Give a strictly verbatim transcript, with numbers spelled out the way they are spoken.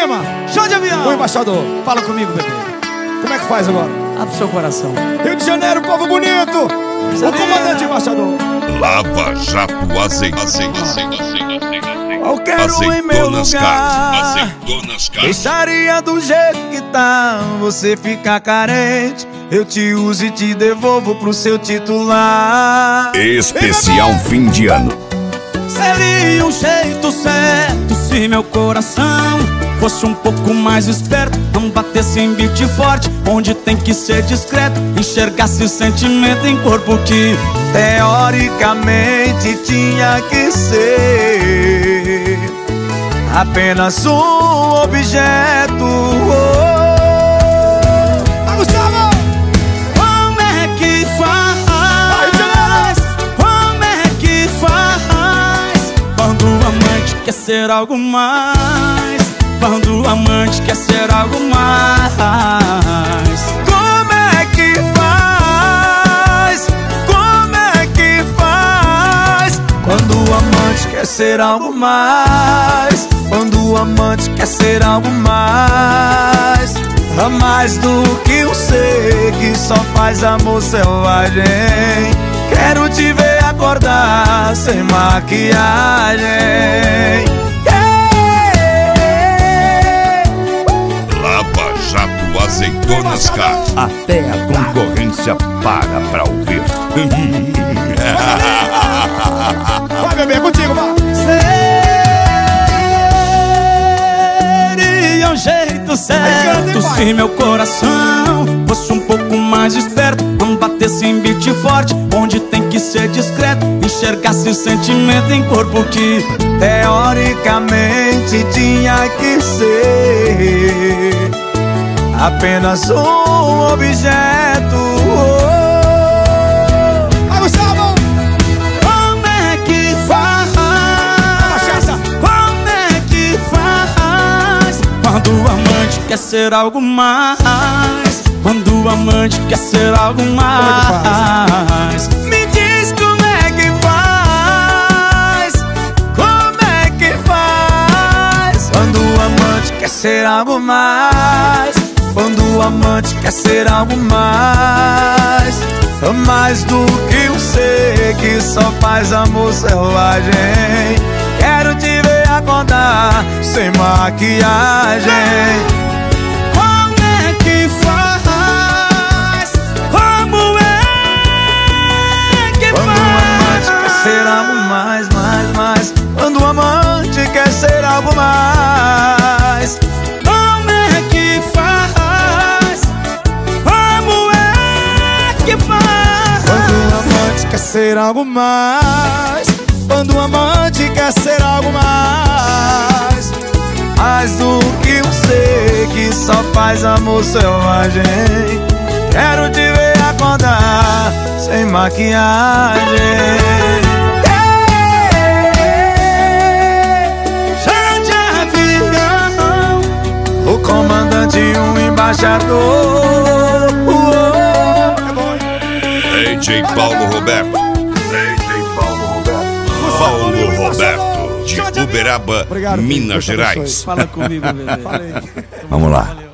Moema, show de avião. o embaixador. Fala comigo, bebê. Como é que faz agora? Abre seu coração. Rio de Janeiro, povo bonito. O comandante embaixador. Lava Jato Azeite, azeite, azeite, azeite, azeite. Eu quero em meu Azeitonas lugar. Card, Azeitonas Card. Deixaria do jeito que tá. Você fica carente, eu te uso e te devolvo pro seu titular. Especial fim de ano. Seria um jeito certo se meu coração fosse um pouco mais esperto, não batesse em beat forte, onde tem que ser discreto, enxergasse sentimento em corpo que teoricamente tinha que ser apenas um objeto. Ah, Gustavo! Como é que faz? Como é que faz? Quando o amante quer ser algo mais? Quando o amante quer ser algo mais? Como é que faz? Como é que faz? Quando o amante quer ser algo mais? Quando o amante quer ser algo mais? A mais do que um ser que só faz amor selvagem. Quero te ver acordar sem maquiagem. Lava Jato Azeitonas Card. Até a concorrência para pra ouvir. Vai, bebê, é contigo, vai. Seria um jeito certo se meu coração fosse um pouco mais esperto, não batesse em beat forte, onde tem que ser discreto, enxergasse sentimento em corpo que teoricamente tinha que ser apenas um objeto. Vai, Gustavo! Como é que faz? Como é que faz? Quando o amante quer ser algo mais? Quando o amante quer ser algo mais? Me diz como é que faz? Como é que faz? Quando o amante quer ser algo mais? Quando o amante quer ser algo mais? Mais do que um ser que só faz amor selvagem. Quero te ver acordar sem maquiagem. Como é que faz? Como é que Quando faz? o amante quer ser algo mais, mais, mais. Quando o amante quer ser algo mais. Como é que faz? Como é que faz? Quando o amante quer ser algo mais. Quando o amante quer ser algo mais. Mais do que um ser que só faz amor selvagem. Quero te ver acordar sem maquiagem. Já de avião, o comandante e um embaixador. D J Paulo Roberto. Paulo Roberto, de Uberaba, Obrigado, filho. Minas Deus te abençoe. Gerais. Fala comigo, bebê. Falei. Vamos lá.